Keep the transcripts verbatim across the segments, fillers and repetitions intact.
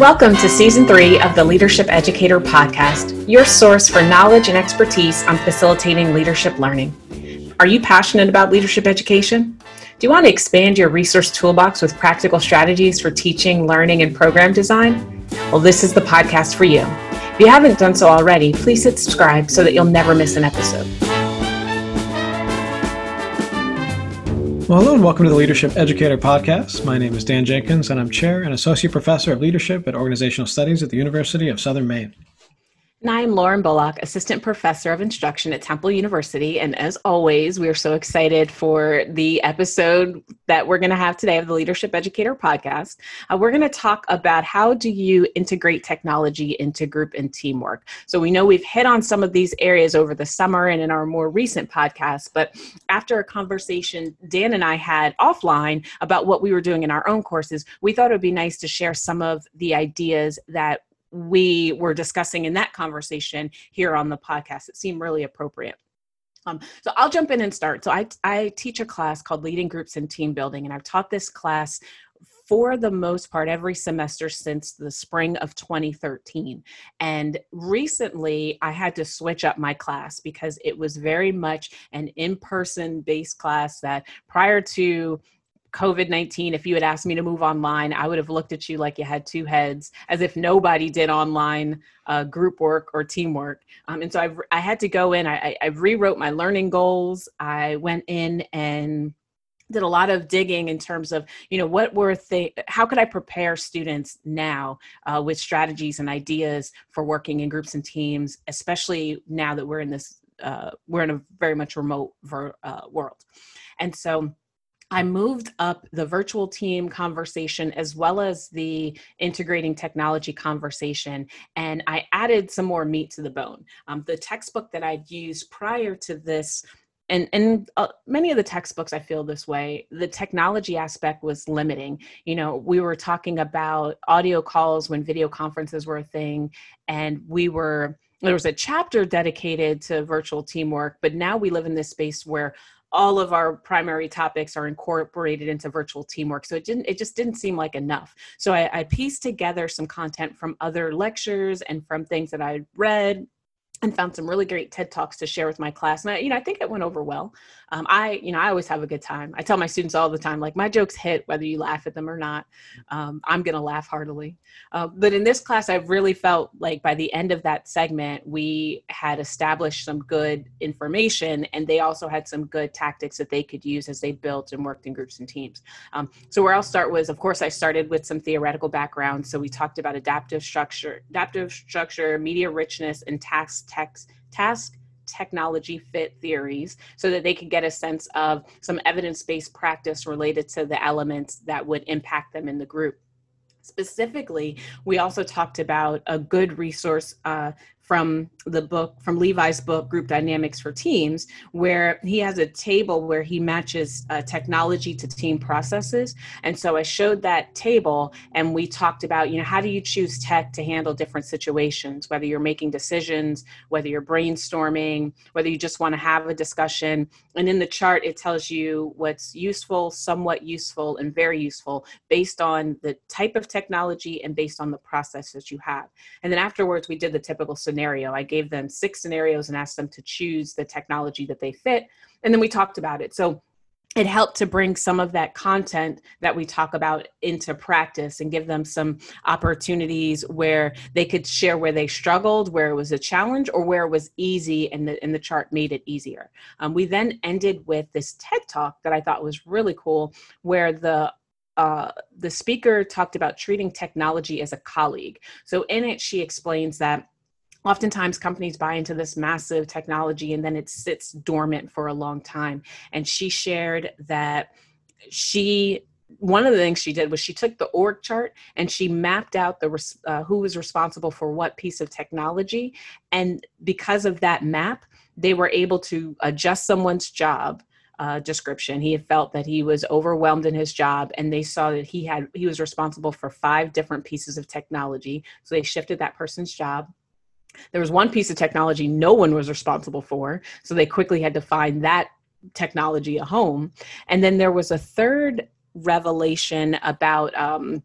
Welcome to Season three of the Leadership Educator Podcast, your source for knowledge and expertise on facilitating leadership learning. Are you passionate about leadership education? Do you want to expand your resource toolbox with practical strategies for teaching, learning, and program design? Well, this is the podcast for you. If you haven't done so already, please hit subscribe so that you'll never miss an episode. Well, hello and welcome to the Leadership Educator Podcast. My name is Dan Jenkins and I'm Chair and Associate Professor of Leadership and Organizational Studies at the University of Southern Maine. And I'm Lauren Bullock, Assistant Professor of Instruction at Temple University. And as always, we are so excited for the episode that we're going to have today of the Leadership Educator Podcast. Uh, we're going to talk about how do you integrate technology into group and teamwork. So we know we've hit on some of these areas over the summer and in our more recent podcasts, but after a conversation Dan and I had offline about what we were doing in our own courses, we thought it would be nice to share some of the ideas that we were discussing in that conversation here on the podcast. It seemed really appropriate. Um, so I'll jump in and start. So I, I teach a class called Leading Groups and Team Building, and I've taught this class for the most part every semester since the spring of twenty thirteen. And recently I had to switch up my class because it was very much an in-person based class that prior to covid nineteen, if you had asked me to move online, I would have looked at you like you had two heads, as if nobody did online uh, group work or teamwork. Um, and so I've, I had to go in, I, I rewrote my learning goals. I went in and did a lot of digging in terms of, you know, what were th- how could I prepare students now uh, with strategies and ideas for working in groups and teams, especially now that we're in this, uh, we're in a very much remote ver- uh, world. And so I moved up the virtual team conversation as well as the integrating technology conversation, and I added some more meat to the bone. Um, the textbook that I'd used prior to this, and, and uh, many of the textbooks I feel this way, the technology aspect was limiting. You know, we were talking about audio calls when video conferences were a thing, and we were there was a chapter dedicated to virtual teamwork, but now we live in this space where all of our primary topics are incorporated into virtual teamwork. So it didn't, it just didn't seem like enough. So I, I pieced together some content from other lectures and from things that I read and found some really great TED Talks to share with my class. And I, you know, I think it went over well. Um, I, you know, I always have a good time. I tell my students all the time, like, my jokes hit whether you laugh at them or not. Um, I'm going to laugh heartily. Uh, but in this class, I really felt like by the end of that segment, we had established some good information, and they also had some good tactics that they could use as they built and worked in groups and teams. Um, so where I'll start was, of course, I started with some theoretical background. So we talked about adaptive structure, adaptive structure, media richness, and task text, task technology fit theories, so that they could get a sense of some evidence-based practice related to the elements that would impact them in the group. Specifically, we also talked about a good resource uh, from the book, from Levi's book, Group Dynamics for Teams, where he has a table where he matches uh, technology to team processes. And so I showed that table, and we talked about, you know, how do you choose tech to handle different situations, whether you're making decisions, whether you're brainstorming, whether you just want to have a discussion. And in the chart, it tells you what's useful, somewhat useful, and very useful based on the type of technology and based on the process that you have. And then afterwards, we did the typical scenario. I gave them six scenarios and asked them to choose the technology that they fit. And then we talked about it. So it helped to bring some of that content that we talk about into practice and give them some opportunities where they could share where they struggled, where it was a challenge, or where it was easy, and the, and the chart made it easier. Um, we then ended with this TED Talk that I thought was really cool, where the Uh, the speaker talked about treating technology as a colleague. So in it, she explains that oftentimes companies buy into this massive technology and then it sits dormant for a long time. And she shared that she, one of the things she did was she took the org chart and she mapped out the uh, who was responsible for what piece of technology. And because of that map, they were able to adjust someone's job Uh, description. He had felt that he was overwhelmed in his job, and they saw that he had he was responsible for five different pieces of technology. So they shifted that person's job. There was one piece of technology no one was responsible for, so they quickly had to find that technology a home. And then there was a third revelation about um,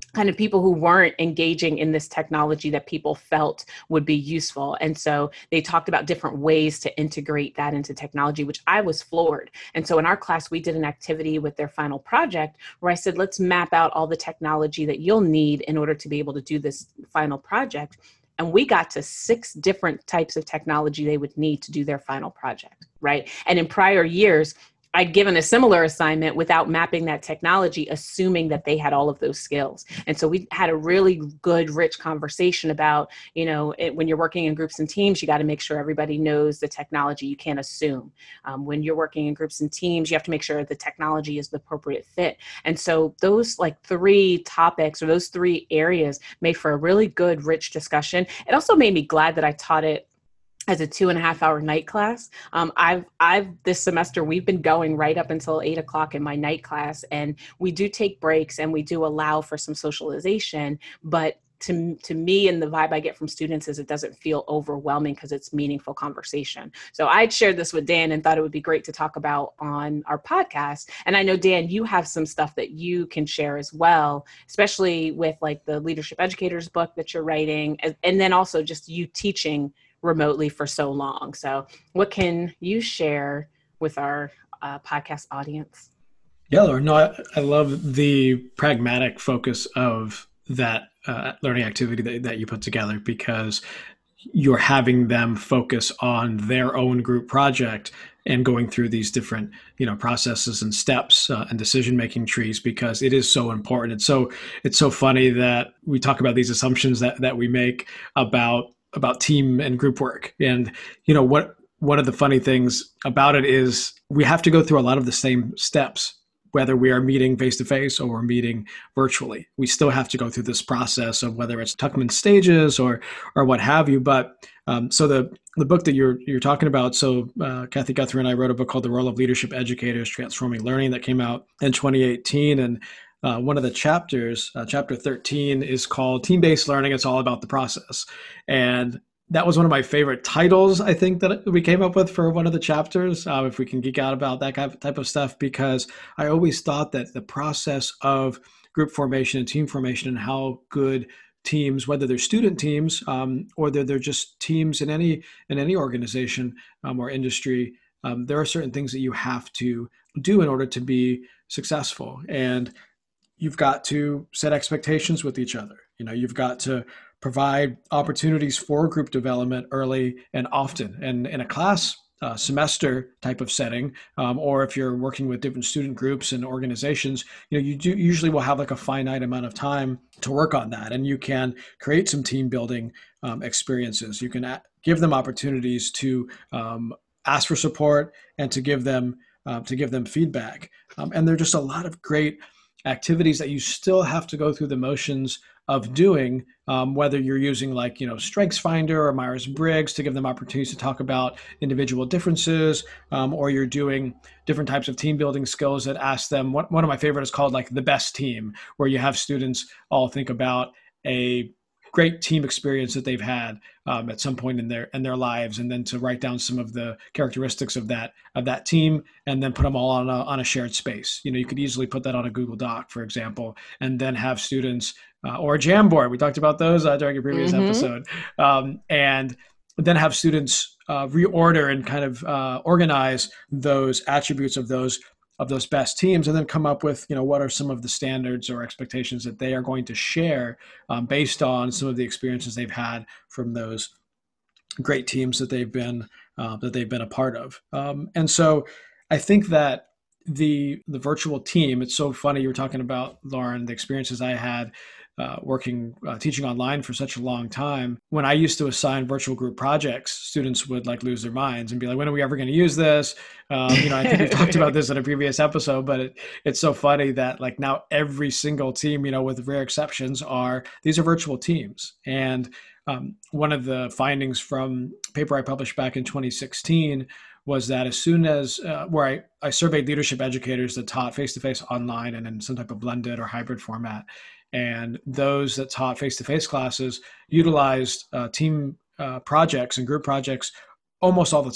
kind of people who weren't engaging in this technology that people felt would be useful. And so they talked about different ways to integrate that into technology, which I was floored. And so in our class, we did an activity with their final project where I said, let's map out all the technology that you'll need in order to be able to do this final project. And we got to six different types of technology they would need to do their final project, right? And in prior years, I'd given a similar assignment without mapping that technology, assuming that they had all of those skills. And so we had a really good, rich conversation about, you know, it, when you're working in groups and teams, you got to make sure everybody knows the technology. You can't assume. Um, when you're working in groups and teams, you have to make sure the technology is the appropriate fit. And so those like three topics or those three areas made for a really good, rich discussion. It also made me glad that I taught it as a two and a half hour night class. Um, I've, I've this semester, we've been going right up until eight o'clock in my night class, and we do take breaks and we do allow for some socialization, but to, to me and the vibe I get from students is it doesn't feel overwhelming because it's meaningful conversation. So I'd shared this with Dan and thought it would be great to talk about on our podcast. And I know, Dan, you have some stuff that you can share as well, especially with like the Leadership Educators book that you're writing, and, and then also just you teaching remotely for so long. So what can you share with our uh, podcast audience? Yeah, Lauren, no, I, I love the pragmatic focus of that uh, learning activity that, that you put together, because you're having them focus on their own group project and going through these different, you know, processes and steps uh, and decision-making trees, because it is so important. It's so, it's so funny that we talk about these assumptions that, that we make about about team and group work. And, you know, what, one of the funny things about it is we have to go through a lot of the same steps, whether we are meeting face-to-face or we're meeting virtually. We still have to go through this process of whether it's Tuckman stages or, or what have you. But um, so the, the book that you're, you're talking about, so uh, Kathy Guthrie and I wrote a book called The Role of Leadership Educators, Transforming Learning, that came out in twenty eighteen. And Uh, one of the chapters, uh, chapter thirteen, is called Team-Based Learning. It's all about the process. And that was one of my favorite titles, I think, that we came up with for one of the chapters, uh, if we can geek out about that kind of type of stuff, because I always thought that the process of group formation and team formation and how good teams, whether they're student teams um, or they're, they're just teams in any in any organization um, or industry, um, there are certain things that you have to do in order to be successful. And you've got to set expectations with each other. You know, you've got to provide opportunities for group development early and often. And in a class uh, semester type of setting, um, or if you're working with different student groups and organizations, you know, you do usually will have like a finite amount of time to work on that. And you can create some team building um, experiences. You can a- give them opportunities to um, ask for support and to give them uh, to give them feedback. Um, and there are just a lot of great activities that you still have to go through the motions of doing, um, whether you're using like, you know, StrengthsFinder or Myers-Briggs to give them opportunities to talk about individual differences, um, or you're doing different types of team building skills that ask them, what, one of my favorite is called like the best team, where you have students all think about a great team experience that they've had um, at some point in their in their lives, and then to write down some of the characteristics of that of that team, and then put them all on a on a shared space. You know, you could easily put that on a Google Doc, for example, and then have students uh, or a Jamboard. We talked about those uh, during a previous mm-hmm. episode, um, and then have students uh, reorder and kind of uh, organize those attributes of those of those best teams, and then come up with, you know, what are some of the standards or expectations that they are going to share um, based on some of the experiences they've had from those great teams that they've been uh, that they've been a part of. Um, and so I think that the the virtual team, it's so funny you were talking about, Lauren, the experiences I had uh, working, uh, teaching online for such a long time. When I used to assign virtual group projects, students would like lose their minds and be like, when are we ever going to use this? Um, you know, I think we talked about this in a previous episode, but it, it's so funny that like now every single team, you know, with rare exceptions, are, these are virtual teams. And um, one of the findings from a paper I published back in twenty sixteen was that as soon as, uh, where I, I surveyed leadership educators that taught face-to-face online and in some type of blended or hybrid format, and those that taught face-to-face classes utilized uh, team uh, projects and group projects almost all the time.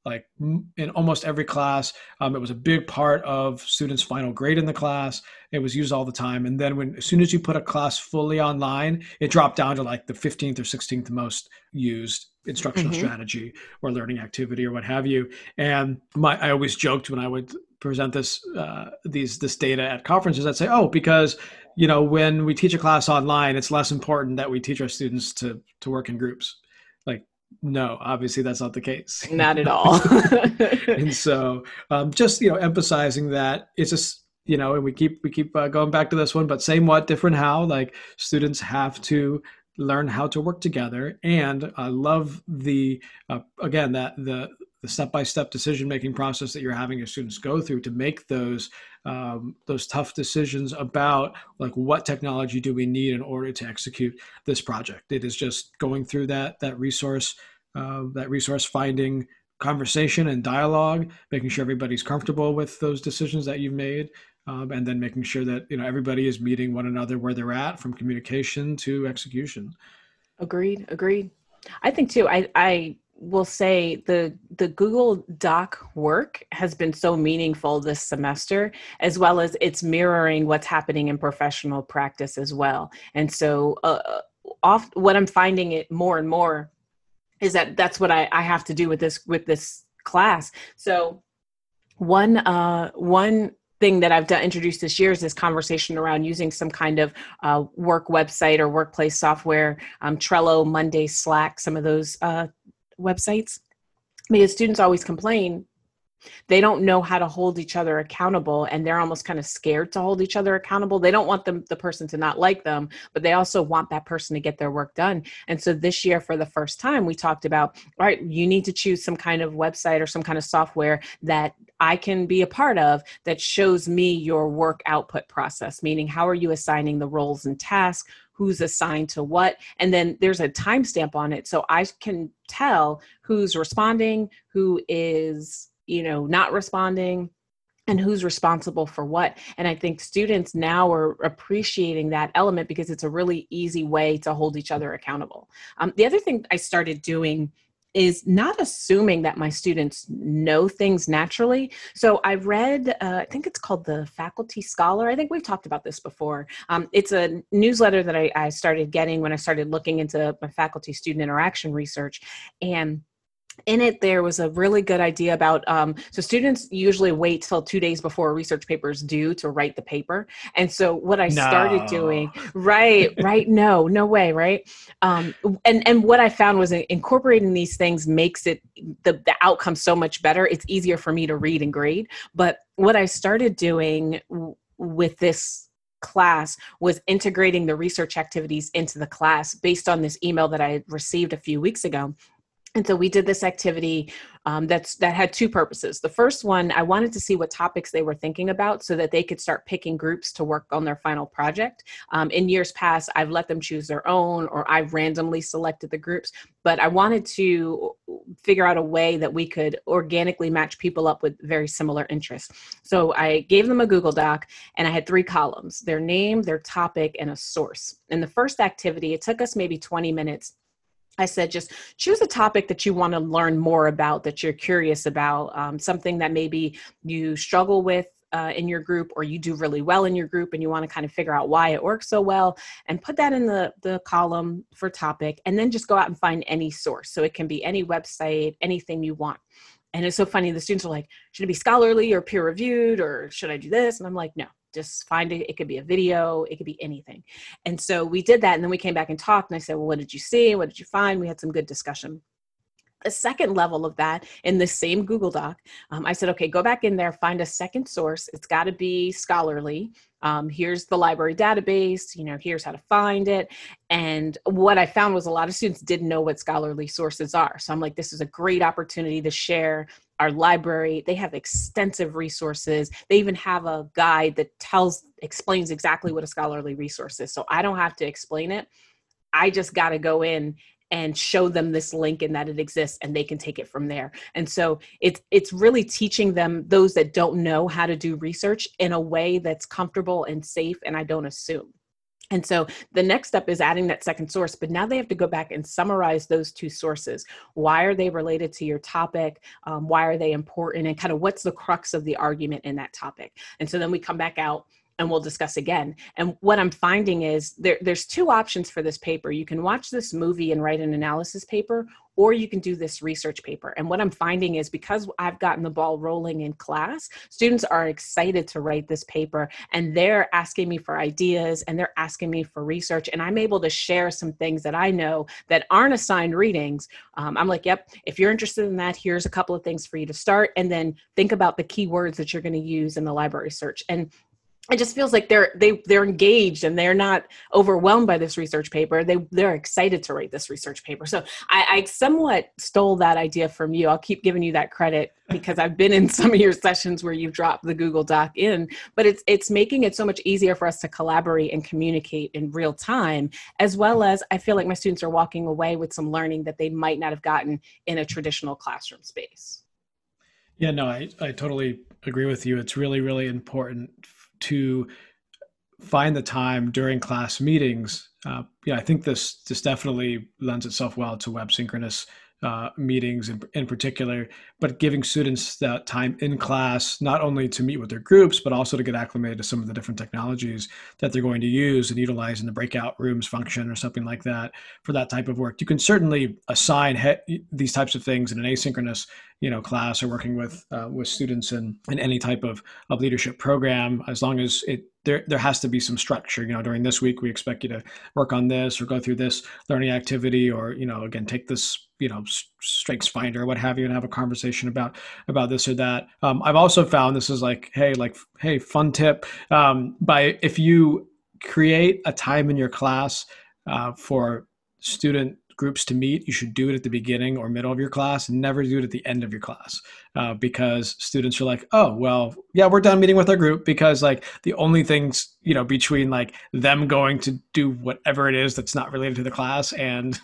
like in almost every class. Um, it was a big part of students' final grade in the class. It was used all the time. And then when, as soon as you put a class fully online, it dropped down to like the fifteenth or sixteenth most used instructional Mm-hmm. strategy or learning activity or what have you. And my, I always joked when I would present this, uh, these, this data at conferences, I'd say, oh, because, you know, when we teach a class online, it's less important that we teach our students to, to work in groups. Like, no, obviously that's not the case. Not at all. And so um, just, you know, emphasizing that it's just, you know, and we keep, we keep uh, going back to this one, but same what, different how, like students have to learn how to work together. And I love the, uh, again, that the, the step-by-step decision-making process that you're having your students go through to make those, um, those tough decisions about like, what technology do we need in order to execute this project? It is just going through that, that resource, uh, that resource finding conversation and dialogue, making sure everybody's comfortable with those decisions that you've made. Um, and then making sure that, you know, everybody is meeting one another where they're at, from communication to execution. Agreed. Agreed. I think too, I, I will say the, the Google Doc work has been so meaningful this semester, as well as it's mirroring what's happening in professional practice as well. And so uh, off, what I'm finding it more and more is that that's what I, I have to do with this, with this class. So one, uh, one, thing that I've done, introduced this year is this conversation around using some kind of uh, work website or workplace software, um, Trello, Monday, Slack, some of those uh, websites. Because students always complain they don't know how to hold each other accountable, and they're almost kind of scared to hold each other accountable. They don't want them, the person to not like them, but they also want that person to get their work done. And so this year, for the first time, we talked about, all right, you need to choose some kind of website or some kind of software that I can be a part of that shows me your work output process, meaning how are you assigning the roles and tasks, who's assigned to what, and then there's a timestamp on it. So I can tell who's responding, who is, you know, not responding, and who's responsible for what. And I think students now are appreciating that element because it's a really easy way to hold each other accountable. Um, the other thing I started doing is not assuming that my students know things naturally. So I read, uh, I think it's called the Faculty Scholar. I think we've talked about this before. Um, it's a newsletter that I, I started getting when I started looking into my faculty student interaction research. And in it, there was a really good idea about, um, so students usually wait till two days before a research paper is due to write the paper. And so what I No. started doing, right, right, no, no way, right? Um, and, and what I found was incorporating these things makes it, the, the outcome so much better. It's easier for me to read and grade. But what I started doing w- with this class was integrating the research activities into the class based on this email that I received a few weeks ago. And so we did this activity um, that's that had two purposes. The first one, I wanted to see what topics they were thinking about so that they could start picking groups to work on their final project. Um, in years past, I've let them choose their own, or I've randomly selected the groups, but I wanted to figure out a way that we could organically match people up with very similar interests. So I gave them a Google Doc, and I had three columns: their name, their topic, and a source. In the first activity, it took us maybe twenty minutes. I said, just choose a topic that you want to learn more about, that you're curious about, um, something that maybe you struggle with uh, in your group, or you do really well in your group and you want to kind of figure out why it works so well, and put that in the, the column for topic, and then just go out and find any source. So it can be any website, anything you want. And it's so funny. The students are like, should it be scholarly or peer reviewed, or should I do this? And I'm like, no, just find it. It could be a video. It could be anything. And so we did that. And then we came back and talked, and I said, well, what did you see? What did you find? We had some good discussion. A second level of that, in the same Google Doc, um, I said, okay, go back in there, find a second source. It's got to be scholarly. Um, here's the library database, you know, here's how to find it. And what I found was a lot of students didn't know what scholarly sources are. So I'm like, this is a great opportunity to share our library. They have extensive resources. They even have a guide that tells, explains exactly what a scholarly resource is. So I don't have to explain it. I just got to go in and show them this link and that it exists, and they can take it from there. And so it's it's really teaching them, those that don't know how to do research, in a way that's comfortable and safe, and I don't assume. And so the next step is adding that second source, but now they have to go back and summarize those two sources. Why are they related to your topic? Um, why are they important? And kind of what's the crux of the argument in that topic? And so then we come back out and we'll discuss again. And what I'm finding is there, there's two options for this paper. You can watch this movie and write an analysis paper, or you can do this research paper. And what I'm finding is because I've gotten the ball rolling in class, students are excited to write this paper, and they're asking me for ideas and they're asking me for research. And I'm able to share some things that I know that aren't assigned readings. Um, I'm like, yep, if you're interested in that, here's a couple of things for you to start. And then think about the keywords that you're going to use in the library search. And it just feels like they're they they're engaged and they're not overwhelmed by this research paper. They they're excited to write this research paper. So I, I somewhat stole that idea from you. I'll keep giving you that credit because I've been in some of your sessions where you've dropped the Google Doc in. But it's it's making it so much easier for us to collaborate and communicate in real time, as well as I feel like my students are walking away with some learning that they might not have gotten in a traditional classroom space. Yeah, no, I, I totally agree with you. It's really, really important to find the time during class meetings. Uh, yeah, I think this this definitely lends itself well to web synchronous uh, meetings in, in particular, but giving students that time in class, not only to meet with their groups, but also to get acclimated to some of the different technologies that they're going to use and utilize in the breakout rooms function or something like that for that type of work. You can certainly assign he- these types of things in an asynchronous you know, class or working with uh, with students in, in any type of, of leadership program, as long as it there there has to be some structure. You know, during this week, we expect you to work on this or go through this learning activity, or, you know, again, take this, you know, strengths finder or what have you, and have a conversation about about this or that. Um, I've also found this is like, hey, like, hey, fun tip. Um, by if you create a time in your class uh, for student groups to meet, you should do it at the beginning or middle of your class, and never do it at the end of your class, uh, because students are like, oh, well, yeah, we're done meeting with our group, because like the only things, you know, between like them going to do whatever it is that's not related to the class and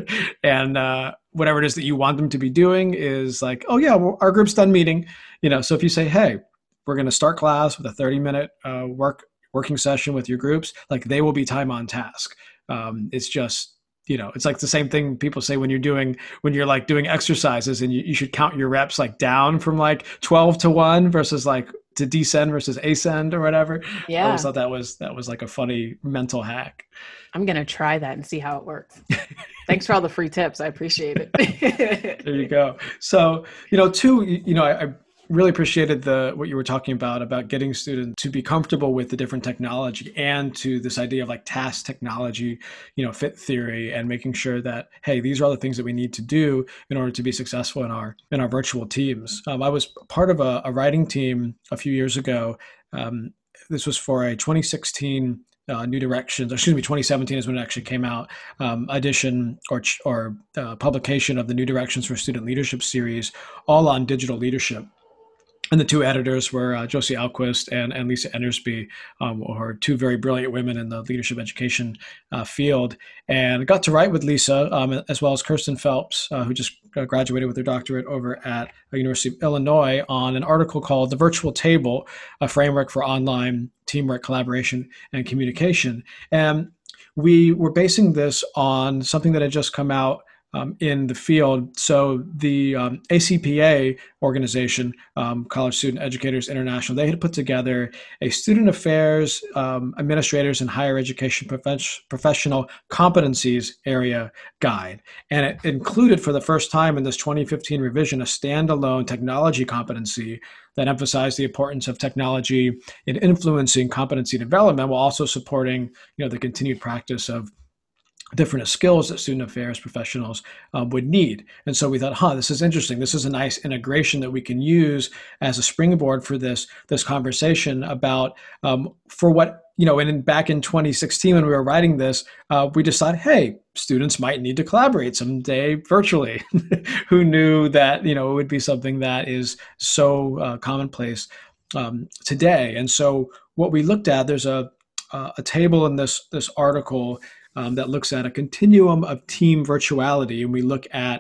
and uh, whatever it is that you want them to be doing is like, oh yeah, well, our group's done meeting, you know. So if you say, hey, we're going to start class with a thirty minute uh, work working session with your groups, like they will be time on task. Um, it's just, you know, it's like the same thing people say when you're doing, when you're like doing exercises and you, you should count your reps like down from like twelve to one versus like to descend versus ascend or whatever. Yeah. I always thought that was, that was like a funny mental hack. I'm going to try that and see how it works. Thanks for all the free tips. I appreciate it. There you go. So, you know, two, you know, I, I really appreciated the what you were talking about, about getting students to be comfortable with the different technology, and to this idea of like task technology, you know, fit theory, and making sure that, hey, these are all the things that we need to do in order to be successful in our in our virtual teams. Um, I was part of a, a writing team a few years ago. Um, this was for a twenty sixteen Uh, New Directions, excuse me, twenty seventeen is when it actually came out, um, edition or or uh, publication of the New Directions for Student Leadership series, all on digital leadership. And the two editors were uh, Josie Alquist and, and Lisa Endersby, um, who are two very brilliant women in the leadership education uh, field. And I got to write with Lisa, um, as well as Kirsten Phelps, uh, who just graduated with her doctorate over at the University of Illinois, on an article called The Virtual Table, a Framework for Online Teamwork, Collaboration, and Communication. And we were basing this on something that had just come out Um, in the field. So the um, A C P A organization, um, College Student Educators International, they had put together a student affairs, um, administrators, and higher education prof- professional competencies area guide. And it included, for the first time in this twenty fifteen revision, a standalone technology competency that emphasized the importance of technology in influencing competency development, while also supporting, you know, the continued practice of different skills that student affairs professionals uh, would need. And so we thought, huh, this is interesting. This is a nice integration that we can use as a springboard for this, this conversation about, um, for what, you know, and in, back in twenty sixteen, when we were writing this, uh, we decided, hey, students might need to collaborate someday virtually. Who knew that, you know, it would be something that is so uh, commonplace um, today. And so what we looked at, there's a, uh, a table in this, this article Um, that looks at a continuum of team virtuality. And we look at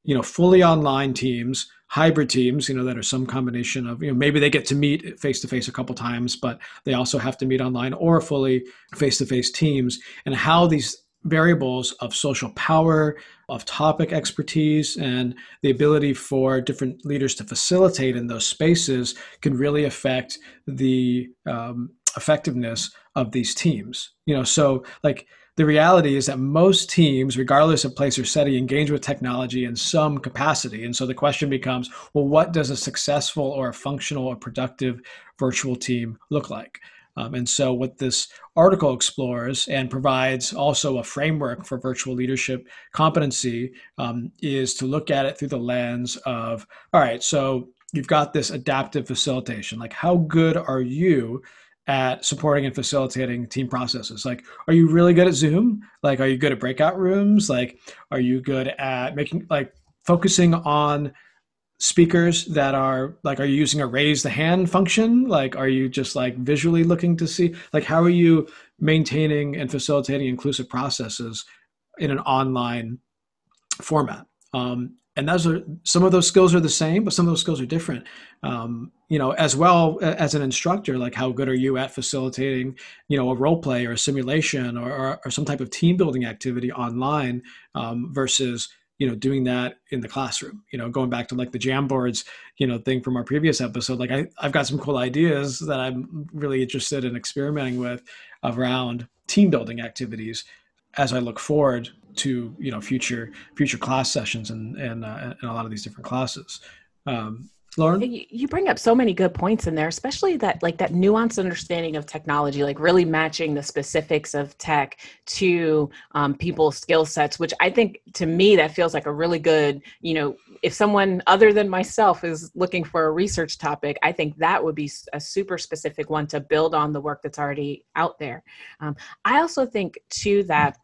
you know, fully online teams, hybrid teams, you know, that are some combination of, you know, maybe they get to meet face to face a couple times, but they also have to meet online, or fully face to face teams, and how these variables of social power, of topic expertise, and the ability for different leaders to facilitate in those spaces can really affect the um, effectiveness of these teams. You know, so like, the reality is that most teams, regardless of place or setting, engage with technology in some capacity. And so the question becomes, well, what does a successful or a functional or productive virtual team look like? Um, and so what this article explores and provides also a framework for virtual leadership competency um, is to look at it through the lens of, all right, so you've got this adaptive facilitation. Like, how good are you at supporting and facilitating team processes? Like, are you really good at Zoom? Like, are you good at breakout rooms? Like, are you good at making, like, focusing on speakers that are like, are you using a raise the hand function? Like, are you just like visually looking to see, like, how are you maintaining and facilitating inclusive processes in an online format? Um, and those are, some of those skills are the same, but some of those skills are different. Um, you know, as well as an instructor, like, how good are you at facilitating, you know, a role play or a simulation, or, or, or some type of team building activity online um, versus, you know, doing that in the classroom? You know, going back to like the Jamboards, you know, thing from our previous episode, like I, I've got some cool ideas that I'm really interested in experimenting with around team building activities as I look forward to, you know, future future class sessions and and, uh, and a lot of these different classes. Um, Lauren? You bring up so many good points in there, especially that like that nuanced understanding of technology, like really matching the specifics of tech to um, people's skill sets, which I think, to me, that feels like a really good, you know, if someone other than myself is looking for a research topic, I think that would be a super specific one to build on the work that's already out there. Um, I also think too that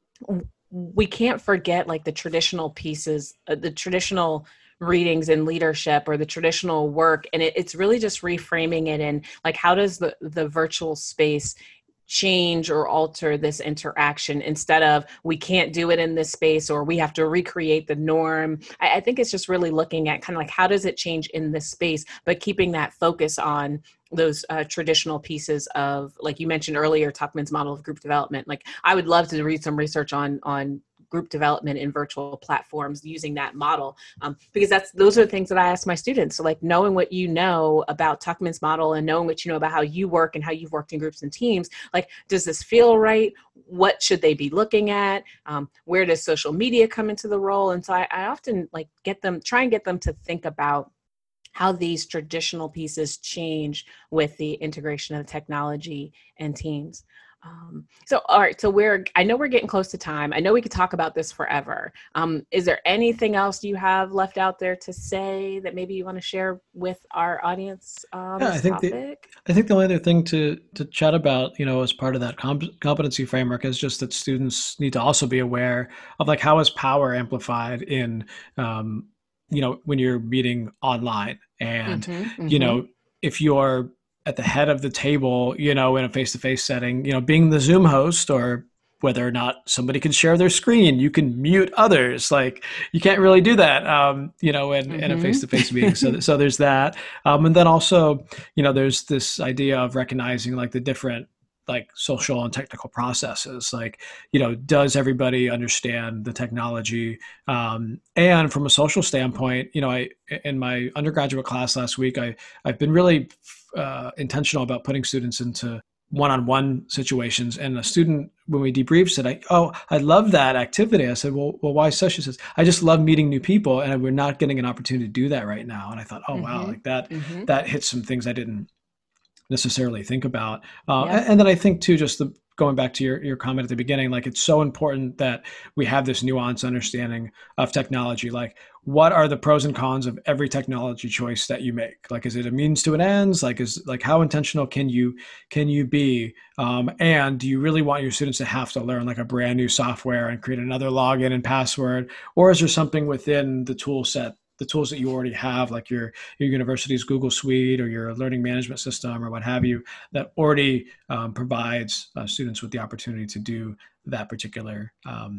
we can't forget like the traditional pieces, uh, the traditional readings in leadership or the traditional work. And it, it's really just reframing it in like, how does the, the virtual space change or alter this interaction, instead of we can't do it in this space or we have to recreate the norm. I, I think it's just really looking at kind of like, how does it change in this space, but keeping that focus on those uh, traditional pieces of, like you mentioned earlier, Tuckman's model of group development. Like, I would love to read some research on, on group development in virtual platforms using that model, um, because that's, those are the things that I ask my students. So like, knowing what you know about Tuckman's model and knowing what you know about how you work and how you've worked in groups and teams, like, does this feel right? What should they be looking at? Um, where does social media come into the role? And so I, I often like get them, try and get them to think about how these traditional pieces change with the integration of technology and teams. Um, so, all right, so we're, I know we're getting close to time. I know we could talk about this forever. Um, is there anything else you have left out there to say that maybe you want to share with our audience on Yeah, this I think topic? the, I think the only other thing to to chat about, you know, as part of that comp- competency framework, is just that students need to also be aware of like, how is power amplified in, um, you know, when you're meeting online, and Mm-hmm, you mm-hmm. know, if you're at the head of the table, you know, in a face-to-face setting, you know, being the Zoom host, or whether or not somebody can share their screen, you can mute others. Like, you can't really do that, um, you know, in, in a face-to-face meeting. So, so there's that. Um, and then also, you know, there's this idea of recognizing like the different like social and technical processes. Like, you know, does everybody understand the technology? Um, and from a social standpoint, you know, I, in my undergraduate class last week, I, I've been really uh, intentional about putting students into one-on-one situations. And a student, when we debriefed, said, I, oh, I love that activity. I said, well, well, why so? She says, I just love meeting new people, and we're not getting an opportunity to do that right now. And I thought, oh, wow, Mm-hmm. like that, Mm-hmm. that hits some things I didn't necessarily think about. Uh, Yep. and then I think too, just the, going back to your, your comment at the beginning, like, it's so important that we have this nuanced understanding of technology. Like, what are the pros and cons of every technology choice that you make? Like, is it a means to an ends? Like, is like, how intentional can you, can you be? Um, and do you really want your students to have to learn like a brand new software and create another login and password? Or is there something within the tool set, the tools that you already have, like your, your university's Google Suite or your learning management system or what have you, that already um, provides uh, students with the opportunity to do that particular um,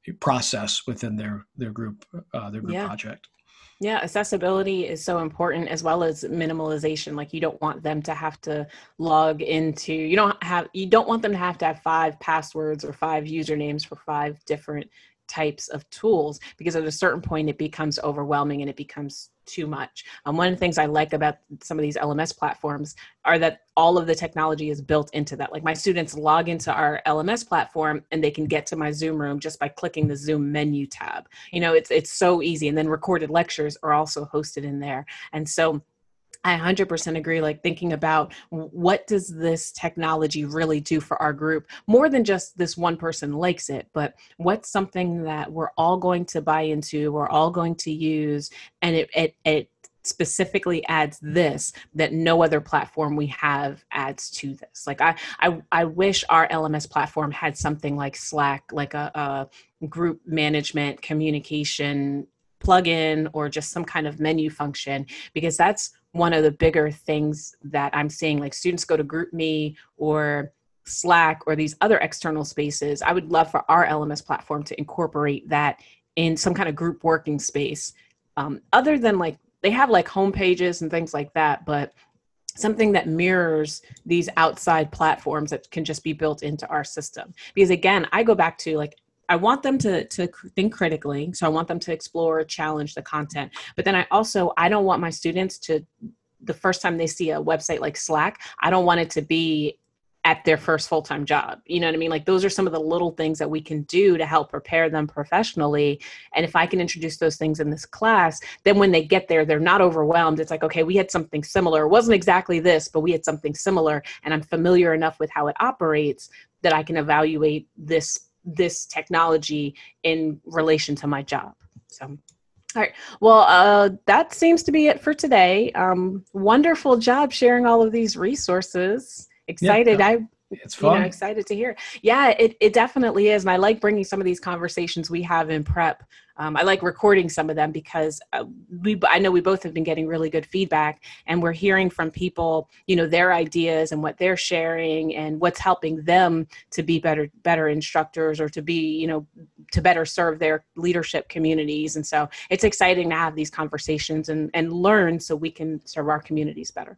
process within their their group uh, their group Yeah. project. Yeah, accessibility is so important, as well as minimalization. Like, you don't want them to have to log into, you don't have, you don't want them to have to have five passwords or five usernames for five different types of tools, because at a certain point it becomes overwhelming and it becomes too much. Um, one of the things I like about some of these L M S platforms are that all of the technology is built into that. Like, my students log into our L M S platform and they can get to my Zoom room just by clicking the Zoom menu tab. You know, it's it's so easy. And then recorded lectures are also hosted in there. And so I one hundred percent agree, like, thinking about what does this technology really do for our group, more than just this one person likes it, but what's something that we're all going to buy into, we're all going to use, and it, it, it specifically adds this that no other platform we have adds to this. Like, I, I, I wish our L M S platform had something like Slack, like a, a group management communication plugin, or just some kind of menu function, because that's one of the bigger things that I'm seeing. Like, students go to GroupMe or Slack or these other external spaces. I would love for our L M S platform to incorporate that in some kind of group working space. Um, other than, like, they have like home pages and things like that, but something that mirrors these outside platforms that can just be built into our system. Because again, I go back to, like, I want them to, to think critically. So I want them to explore, challenge the content. But then I also, I don't want my students to, the first time they see a website like Slack, I don't want it to be at their first full-time job. You know what I mean? Like, those are some of the little things that we can do to help prepare them professionally. And if I can introduce those things in this class, then when they get there, they're not overwhelmed. It's like, okay, we had something similar. It wasn't exactly this, but we had something similar. And I'm familiar enough with how it operates that I can evaluate this this technology in relation to my job. So, all right. Well, uh, that seems to be it for today. Um, wonderful job sharing all of these resources. Excited. Yeah, I, it's fun. You know, excited to hear. Yeah, it, it definitely is. And I like bringing some of these conversations we have in prep. Um, I like recording some of them because uh, we, I know we both have been getting really good feedback, and we're hearing from people, you know, their ideas and what they're sharing and what's helping them to be better, better instructors, or to be, you know, to better serve their leadership communities. And so it's exciting to have these conversations and, and learn so we can serve our communities better.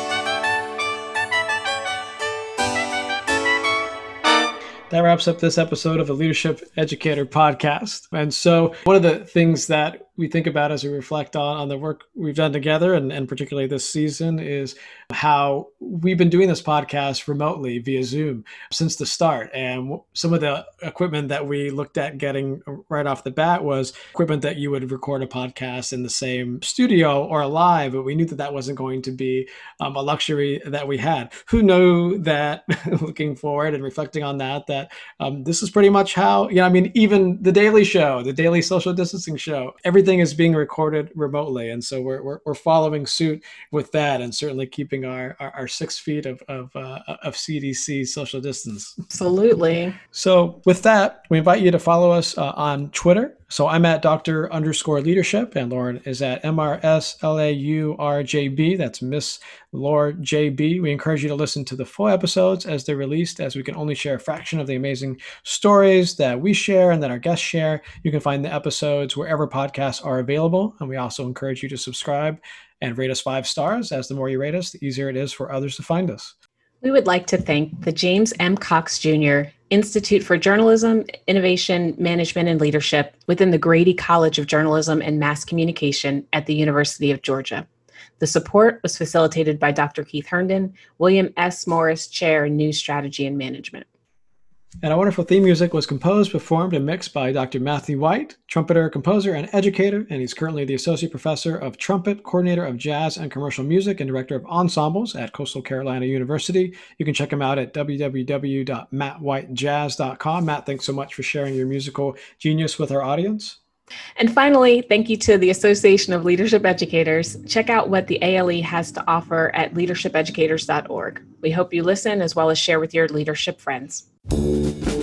That wraps up this episode of the Leadership Educator Podcast. And so one of the things that we think about as we reflect on, on the work we've done together, and, and particularly this season, is how we've been doing this podcast remotely via Zoom since the start. And some of the equipment that we looked at getting right off the bat was equipment that you would record a podcast in the same studio or live, but we knew that that wasn't going to be um, a luxury that we had. Who knew that looking forward and reflecting on that, that um, this is pretty much how, you know, I mean, even the Daily Show, the Daily Social Distancing Show, everything is being recorded remotely. And so we're, we're, we're following suit with that, and certainly keeping our, our, our six feet of, of, uh, of C D C social distance. Absolutely. So with that, we invite you to follow us uh, on Twitter. So I'm at Doctor underscore leadership, and Lauren is at M R S L A U R J B. That's Miss Laura J B. We encourage you to listen to the full episodes as they're released, as we can only share a fraction of the amazing stories that we share and that our guests share. You can find the episodes wherever podcasts are available. And we also encourage you to subscribe and rate us five stars, as the more you rate us, the easier it is for others to find us. We would like to thank the James M. Cox Junior Institute for Journalism, Innovation, Management, and Leadership within the Grady College of Journalism and Mass Communication at the University of Georgia. The support was facilitated by Doctor Keith Herndon, William S. Morris Chair in News Strategy and Management. And our wonderful theme music was composed, performed, and mixed by Doctor Matthew White, trumpeter, composer, and educator, and he's currently the Associate Professor of Trumpet, Coordinator of Jazz and Commercial Music, and Director of Ensembles at Coastal Carolina University. You can check him out at w w w dot matt white jazz dot com. Matt, thanks so much for sharing your musical genius with our audience. And finally, thank you to the Association of Leadership Educators. Check out what the A L E has to offer at leadership educators dot org. We hope you listen as well as share with your leadership friends.